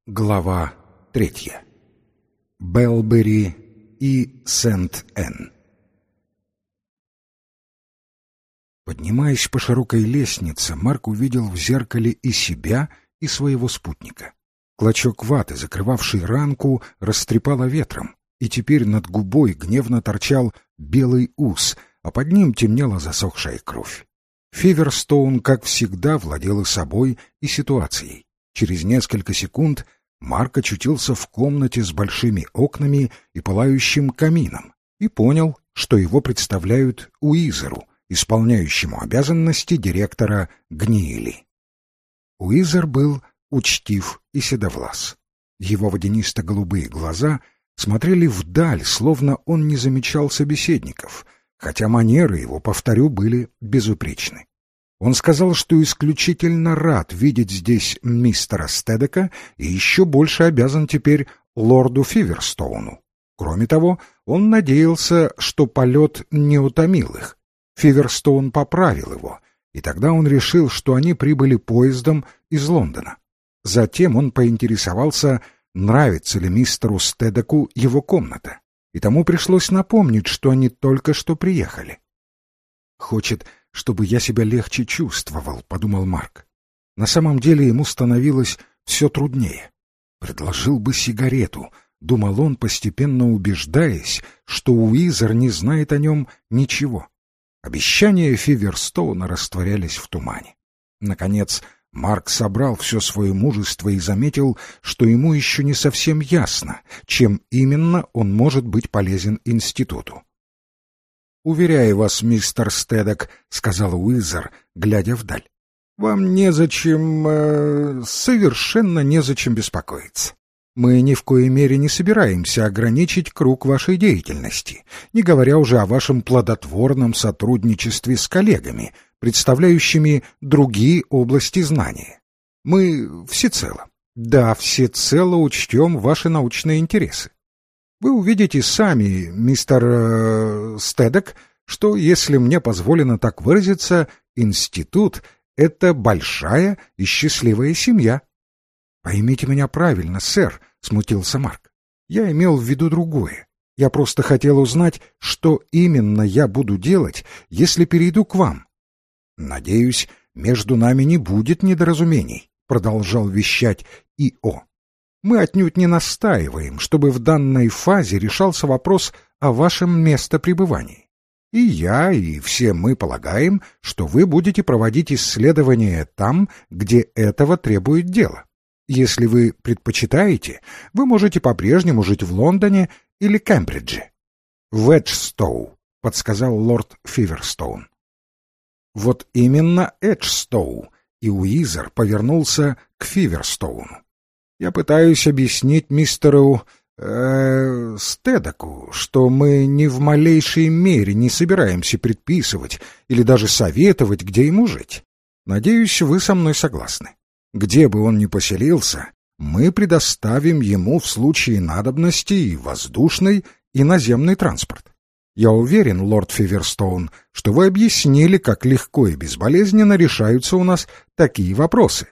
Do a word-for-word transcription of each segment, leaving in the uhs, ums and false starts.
Глава третья. Белбери и Сент-Энн. Поднимаясь по широкой лестнице, Марк увидел в зеркале и себя, и своего спутника. Клочок ваты, закрывавший ранку, растрепало ветром, и теперь над губой гневно торчал белый ус, а под ним темнела засохшая кровь. Фиверстоун, как всегда, владел и собой, и ситуацией. Через несколько секунд Марк очутился в комнате с большими окнами и пылающим камином и понял, что его представляют Уизеру, исполняющему обязанности директора Гниили. Уизер был учтив и седовлас. Его водянисто-голубые глаза смотрели вдаль, словно он не замечал собеседников, хотя манеры его, повторю, были безупречны. Он сказал, что исключительно рад видеть здесь мистера Стедека и еще больше обязан теперь лорду Фиверстоуну. Кроме того, он надеялся, что полет не утомил их. Фиверстоун поправил его, и тогда он решил, что они прибыли поездом из Лондона. Затем он поинтересовался, нравится ли мистеру Стедеку его комната, и тому пришлось напомнить, что они только что приехали. «Хочет, чтобы я себя легче чувствовал», — подумал Марк. На самом деле ему становилось все труднее. «Предложил бы сигарету», — думал он, постепенно убеждаясь, что Уизер не знает о нем ничего. Обещания Фиверстоуна растворялись в тумане. Наконец, Марк собрал все свое мужество и заметил, что ему еще не совсем ясно, чем именно он может быть полезен институту. «Уверяю вас, мистер Стедек», — сказал Уизер, глядя вдаль, — «вам незачем, э, совершенно незачем беспокоиться. Мы ни в коей мере не собираемся ограничить круг вашей деятельности, не говоря уже о вашем плодотворном сотрудничестве с коллегами, представляющими другие области знания. Мы всецело, да, всецело учтем ваши научные интересы. Вы увидите сами, мистер э, Стедек, что, если мне позволено так выразиться, институт — это большая и счастливая семья». «Поймите меня правильно, сэр», — смутился Марк. «Я имел в виду другое. Я просто хотел узнать, что именно я буду делать, если перейду к вам». «Надеюсь, между нами не будет недоразумений», — продолжал вещать И О Мы отнюдь не настаиваем, чтобы в данной фазе решался вопрос о вашем местопребывании. И я, и все мы полагаем, что вы будете проводить исследования там, где этого требует дело. Если вы предпочитаете, вы можете по-прежнему жить в Лондоне или Кембридже. «В Эджстоу», — подсказал лорд Фиверстоун. «Вот именно Эджстоу», и Уизер повернулся к Фиверстоуну. «Я пытаюсь объяснить мистеру э, Стедеку, что мы ни в малейшей мере не собираемся предписывать или даже советовать, где ему жить. Надеюсь, вы со мной согласны. Где бы он ни поселился, мы предоставим ему в случае надобности и воздушный, и наземный транспорт. Я уверен, лорд Фиверстоун, что вы объяснили, как легко и безболезненно решаются у нас такие вопросы».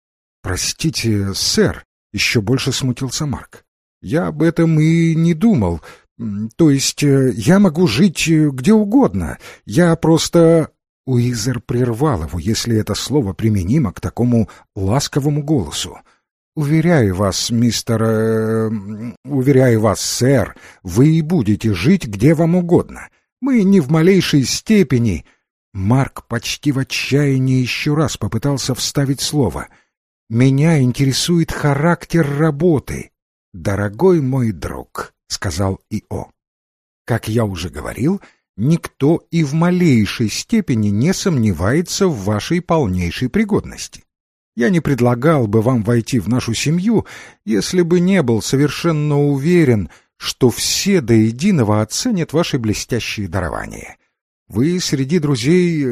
«Простите, сэр», — еще больше смутился Марк. «Я об этом и не думал. То есть я могу жить где угодно. Я просто...» Уизер прервал его, если это слово применимо к такому ласковому голосу. «Уверяю вас, мистер... Э, уверяю вас, сэр, вы и будете жить где вам угодно. Мы ни в малейшей степени...» Марк почти в отчаянии еще раз попытался вставить слово. «Меня интересует характер работы». «Дорогой мой друг», — сказал И О «как я уже говорил, никто и в малейшей степени не сомневается в вашей полнейшей пригодности. Я не предлагал бы вам войти в нашу семью, если бы не был совершенно уверен, что все до единого оценят ваши блестящие дарования. Вы среди друзей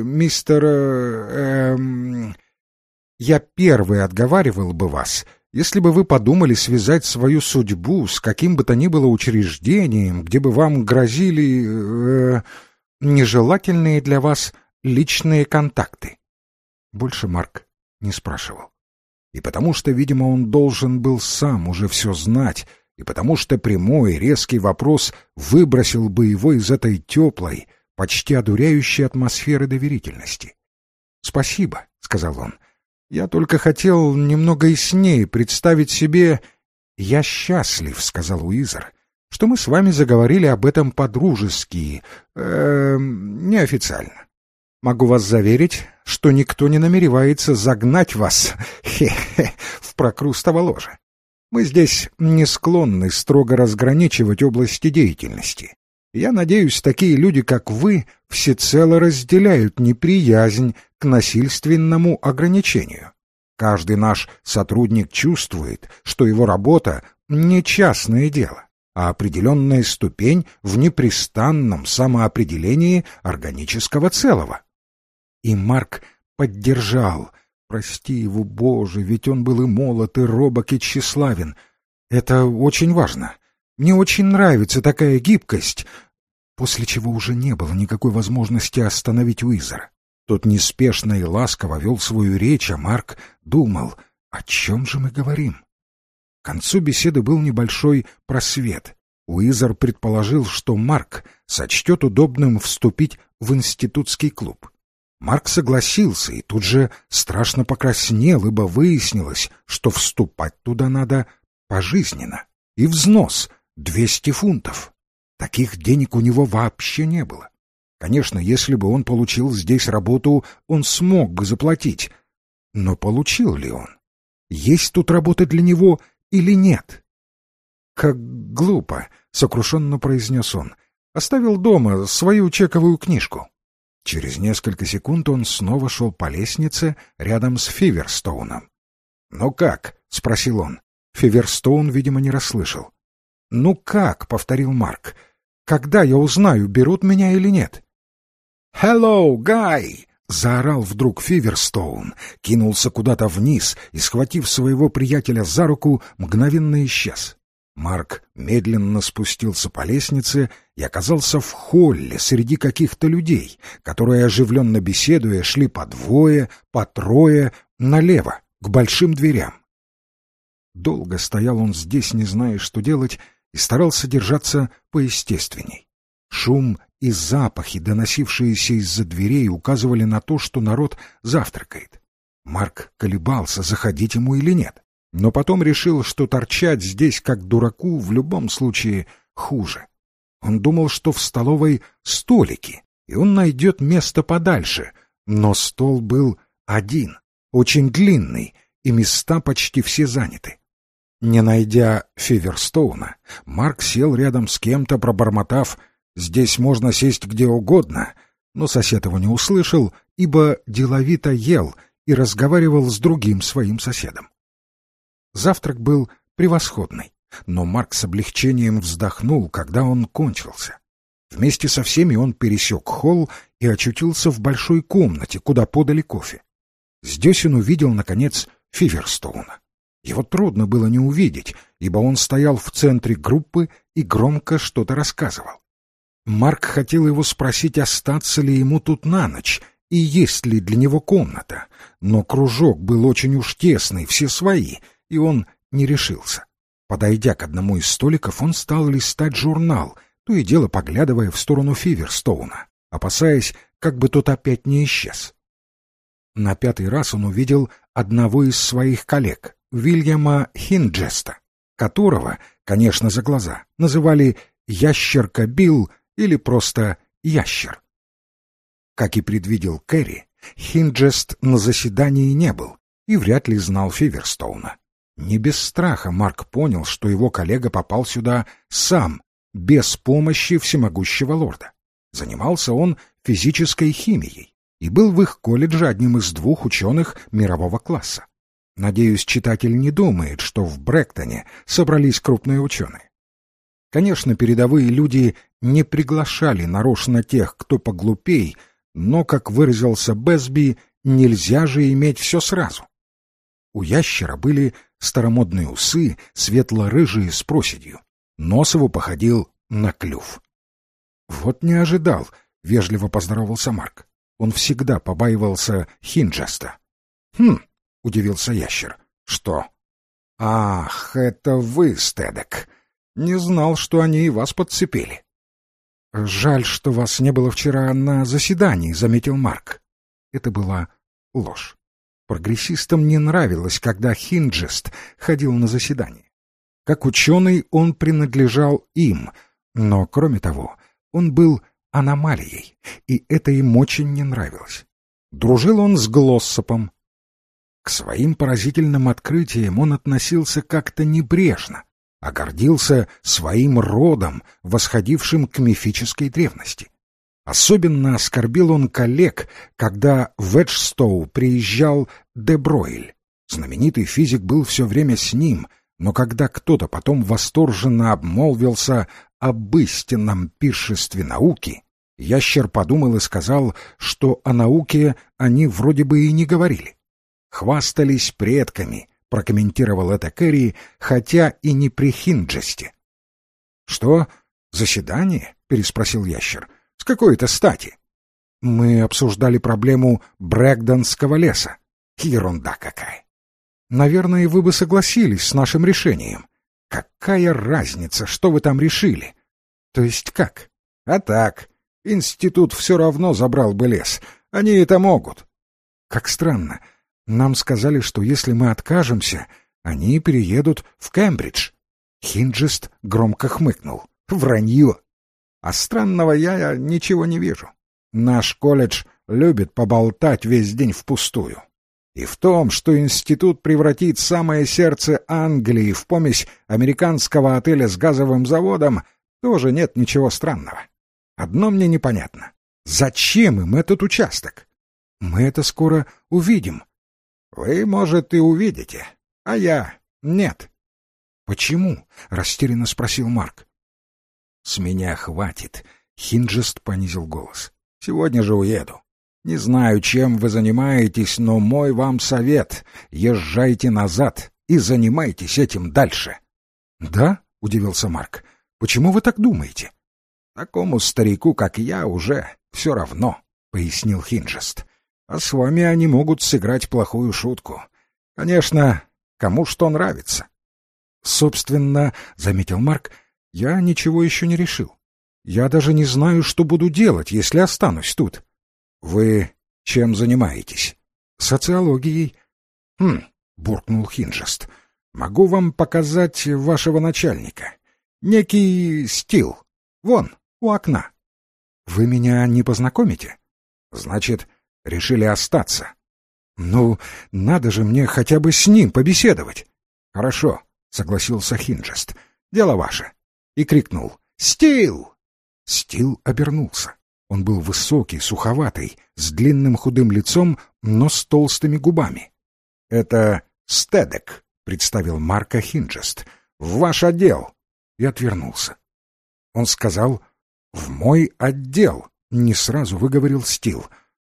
мистера... Эм... Я первый отговаривал бы вас, если бы вы подумали связать свою судьбу с каким бы то ни было учреждением, где бы вам грозили э, нежелательные для вас личные контакты». Больше Марк не спрашивал. И потому что, видимо, он должен был сам уже все знать, и потому что прямой, резкий вопрос выбросил бы его из этой теплой, почти одуряющей атмосферы доверительности. «Спасибо», — сказал он. «Я только хотел немного яснее представить себе...» «Я счастлив», — сказал Уизер, — «что мы с вами заговорили об этом по-дружески, э, неофициально. Могу вас заверить, что никто не намеревается загнать вас хе-хе, в прокрустово ложе. Мы здесь не склонны строго разграничивать области деятельности. Я надеюсь, такие люди, как вы, всецело разделяют неприязнь к насильственному ограничению. Каждый наш сотрудник чувствует, что его работа не частное дело, а определенная ступень в непрестанном самоопределении органического целого». И Марк поддержал. Прости его, Боже, ведь он был и молод, и робок, и тщеславен. Это очень важно. Мне очень нравится такая гибкость. После чего уже не было никакой возможности остановить Уизера. Тот неспешно и ласково вел свою речь, а Марк думал, о чем же мы говорим? К концу беседы был небольшой просвет. Уизер предположил, что Марк сочтет удобным вступить в институтский клуб. Марк согласился и тут же страшно покраснел, ибо выяснилось, что вступать туда надо пожизненно. И взнос — двести фунтов. Таких денег у него вообще не было. Конечно, если бы он получил здесь работу, он смог бы заплатить. Но получил ли он? Есть тут работа для него или нет? «Как глупо», — сокрушенно произнес он. «Оставил дома свою чековую книжку». Через несколько секунд он снова шел по лестнице рядом с Фиверстоуном. «Ну как?» — спросил он. Фиверстоун, видимо, не расслышал. «Ну как?» — повторил Марк. «Когда я узнаю, берут меня или нет?» «Hello, Гай!» — заорал вдруг Фиверстоун, кинулся куда-то вниз и, схватив своего приятеля за руку, мгновенно исчез. Марк медленно спустился по лестнице и оказался в холле среди каких-то людей, которые, оживленно беседуя, шли по двое, по трое, налево, к большим дверям. Долго стоял он здесь, не зная, что делать, и старался держаться поестественней. Шум и запахи, доносившиеся из-за дверей, указывали на то, что народ завтракает. Марк колебался, заходить ему или нет, но потом решил, что торчать здесь, как дураку, в любом случае хуже. Он думал, что в столовой столики, и он найдет место подальше, но стол был один, очень длинный, и места почти все заняты. Не найдя Фиверстоуна, Марк сел рядом с кем-то, пробормотав: «Здесь можно сесть где угодно», но сосед его не услышал, ибо деловито ел и разговаривал с другим своим соседом. Завтрак был превосходный, но Марк с облегчением вздохнул, когда он кончился. Вместе со всеми он пересек холл и очутился в большой комнате, куда подали кофе. Здесь он увидел, наконец, Фиверстоуна. Его трудно было не увидеть, ибо он стоял в центре группы и громко что-то рассказывал. Марк хотел его спросить, остаться ли ему тут на ночь и есть ли для него комната, но кружок был очень уж тесный, все свои, и он не решился. Подойдя к одному из столиков, он стал листать журнал, то и дело поглядывая в сторону Фиверстоуна, опасаясь, как бы тот опять не исчез. На пятый раз он увидел одного из своих коллег, Уильяма Хинджеста, которого, конечно, за глаза, называли «Ящерка Билл» или просто «Ящер». Как и предвидел Кэрри, Хинджест на заседании не был и вряд ли знал Фиверстоуна. Не без страха Марк понял, что его коллега попал сюда сам, без помощи всемогущего лорда. Занимался он физической химией и был в их колледже одним из двух ученых мирового класса. Надеюсь, читатель не думает, что в Брэктоне собрались крупные ученые. Конечно, передовые люди не приглашали нарочно тех, кто поглупей, но, как выразился Бэсби, нельзя же иметь все сразу. У ящера были старомодные усы, светло-рыжие с проседью. Нос его походил на клюв. «Вот не ожидал», — вежливо поздоровался Марк. Он всегда побаивался Хинджеста. «Хм», — удивился ящер, — Что? Ах, это вы, Стедек. Не знал, что они и вас подцепили. Жаль, что вас не было вчера на заседании, заметил Марк. Это была ложь. Прогрессистам не нравилось, когда Хинджест ходил на заседание. Как ученый он принадлежал им, но, кроме того, он был аномалией, и это им очень не нравилось. Дружил он с Глоссопом. К своим поразительным открытиям он относился как-то небрежно, а гордился своим родом, восходившим к мифической древности. Особенно оскорбил он коллег, когда в Эджстоу приезжал де Бройль. Знаменитый физик был все время с ним, но когда кто-то потом восторженно обмолвился об истинном пиршестве науки, ящер подумал и сказал, что о науке они вроде бы и не говорили. «Хвастались предками», — прокомментировал это Керри, хотя и не при Хинджесте. «Что? Заседание?» — переспросил ящер. «С какой-то стати?» «Мы обсуждали проблему Брэгдонского леса». «Ерунда какая!» «Наверное, вы бы согласились с нашим решением». «Какая разница, что вы там решили?» «То есть как?» «А так, институт все равно забрал бы лес. Они это могут». «Как странно. Нам сказали, что если мы откажемся, они переедут в Кембридж». Хинджест громко хмыкнул. «Вранье! А странного я ничего не вижу. Наш колледж любит поболтать весь день впустую. И в том, что институт превратит самое сердце Англии в помесь американского отеля с газовым заводом, тоже нет ничего странного. Одно мне непонятно. Зачем им этот участок? Мы это скоро увидим». «Вы, может, и увидите, а я нет». «Почему?» — растерянно спросил Марк. «С меня хватит», — Хинджест понизил голос. «Сегодня же уеду. Не знаю, чем вы занимаетесь, но мой вам совет — езжайте назад и занимайтесь этим дальше». «Да?» — удивился Марк. «Почему вы так думаете?» «Такому старику, как я, уже все равно», — пояснил Хинджест. «А с вами они могут сыграть плохую шутку. Конечно, кому что нравится». «Собственно, — заметил Марк, — я ничего еще не решил. Я даже не знаю, что буду делать, если останусь тут». «Вы чем занимаетесь?» «Социологией». «Хм», — буркнул Хинджест, — «могу вам показать вашего начальника. Некий Стил. Вон, у окна». «Вы меня не познакомите?» «Значит, решили остаться?» «Ну, надо же мне хотя бы с ним побеседовать». «Хорошо», — согласился Хинджест. «Дело ваше». И крикнул: «Стил!» Стил обернулся. Он был высокий, суховатый, с длинным худым лицом, но с толстыми губами. «Это Стедек», — представил Марка Хинджест. «В ваш отдел». И отвернулся. Он сказал: «В мой отдел», — не сразу выговорил Стил.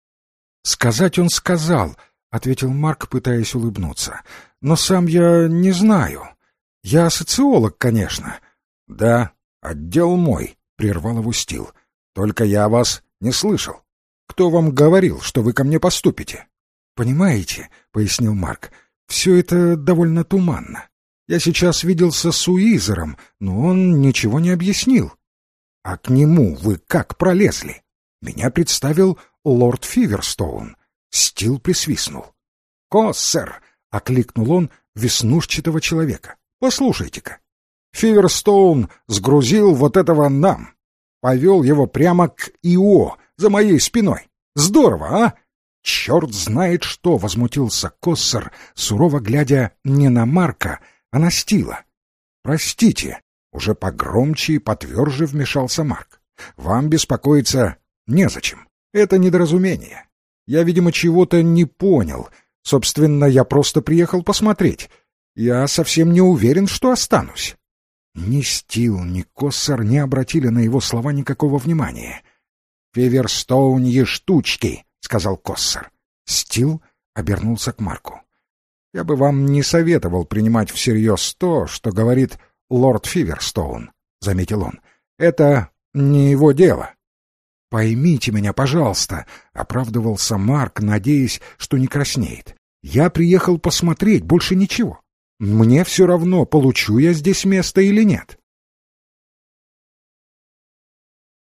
«Сказать он сказал», — ответил Марк, пытаясь улыбнуться. «Но сам я не знаю. Я социолог, конечно». «Да, отдел мой», — прервал его Стил. «Только я вас не слышал. Кто вам говорил, что вы ко мне поступите?» «Понимаете», — пояснил Марк, — «все это довольно туманно. Я сейчас виделся с Уизером, но он ничего не объяснил». «А к нему вы как пролезли?» «Меня представил лорд Фиверстоун». Стил присвистнул. «Коссер!» — окликнул он веснушчатого человека. «Послушайте-ка. Фиверстоун сгрузил вот этого нам. Повел его прямо к Ио, за моей спиной. Здорово, а?» «Черт знает что!» — возмутился Коссер, сурово глядя не на Марка, а на Стила. «Простите», — уже погромче и потверже вмешался Марк. «Вам беспокоиться незачем. Это недоразумение. Я, видимо, чего-то не понял. Собственно, я просто приехал посмотреть. Я совсем не уверен, что останусь». Ни Стил, ни Коссер не обратили на его слова никакого внимания. «Фиверстоуньи штучки», — сказал Коссер. Стил обернулся к Марку. «Я бы вам не советовал принимать всерьез то, что говорит лорд Фиверстоун», — заметил он. «Это не его дело». «Поймите меня, пожалуйста», — оправдывался Марк, надеясь, что не краснеет. Я приехал посмотреть, больше ничего. Мне все равно, получу я здесь место или нет.